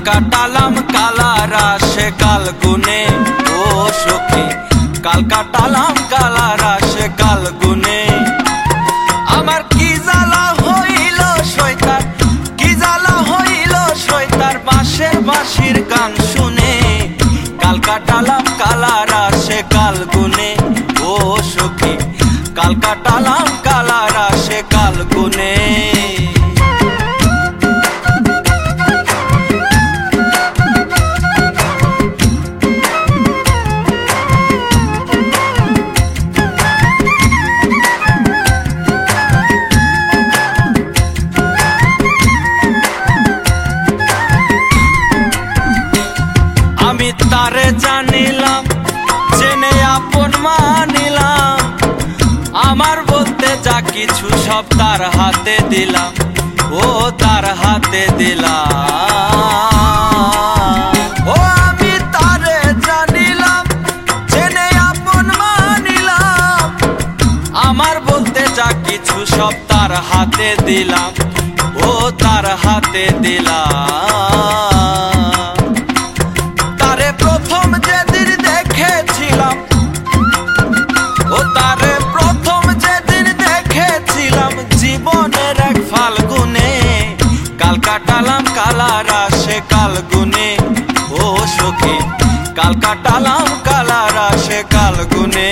কাটালাম কালারা সে কাল গুনে ও সখী, কাল কাটালাম কালারা সে কাল গুনে। আমার কি জ্বালা হইল শয়তান, কি জ্বালা হইল শয়তান বাঁশের বাঁশির গান শুনে। কাল কাটালাম কালারা সে কাল গুনে ও সখী, কাল কাটালাম কালারা সে কাল গুনে। আমি তারে জানিলাম জেনে আপন মানিলাম, আমার বলতে যা কিছু সব তার হাতে দিলাম, ও তার হাতে দিলাম। ও আমি তারে জানিলাম জেনে আপন মানিলাম, আমার বলতে যা কিছু সব তার হাতে দিলাম, ও তার হাতে দিলাম। প্রথম যেদিন দেখেছিলাম, ও তারে প্রথম যেদিন দেখেছিলাম জীবনের এক ফাল্গুনে। কাল কাটালাম কালারা সে কাল গুনে ও সখী, কাল কাটালাম কালারা সে কাল গুনে।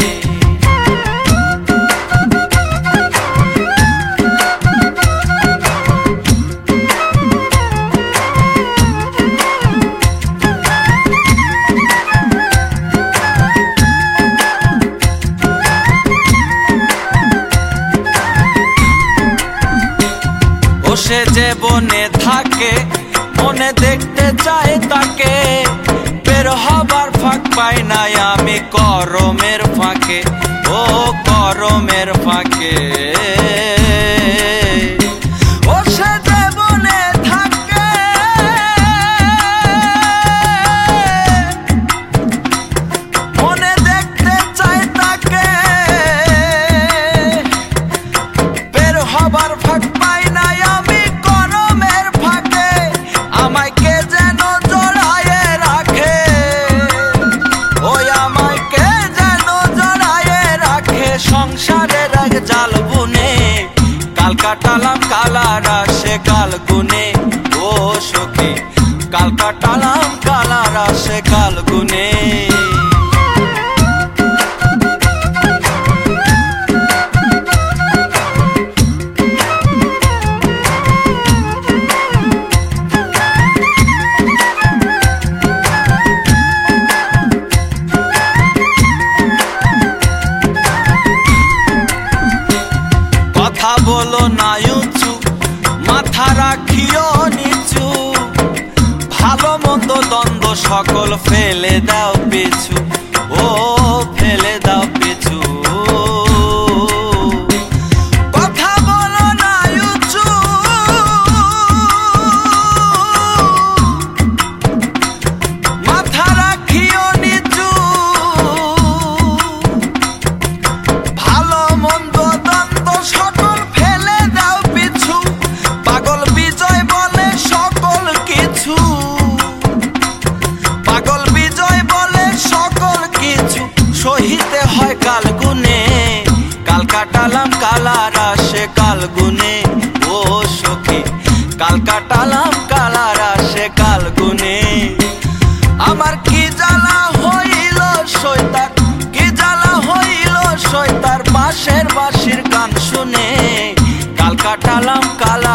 সে যে বনে থাকে মনে দেখতে চায় তাকে, বের হবার ফাঁক পাই নাই আমি করমের ফাঁকে, ও করমের ফাঁকে। ও সে যে বনে থাকে মনে দেখতে চায় তাকে, বের হবার ফাঁক পাই নাই আমি সংসারের এক জাল বুনে। কাল কাটালাম কালারা সে কাল গুনে ও সখী, কাল কাটালাম কালারা সে কাল গুনে। কথা বলো না উঁচু, মাথা রাখিও নিচু, ভালো মন্দ দ্বন্দ্ব সকল ফেলে দাও পিছু, ও ফেলে দাও পিছু। কথা বলো না উঁচু, মাথা রাখিও নিচু, ভালো মন্দ দ্বন্দ্ব সকল ফেলে দাও পিছু। পাগল বিজয় বলে সকল কিছু, পাগল বিজয় বলে সকল কিছু, সহিতে হয় কাল গুনে। কাল কাটালাম কালারা সে কাল গুনে ও সখী, কাল কাটালাম কালারা সে কাল গুনে। আমার কি জ্বালা হইল শয়তান, কি জ্বালা হইল শয়তান বাঁশের বাঁশির গান শুনে। কাল কাটালাম কালা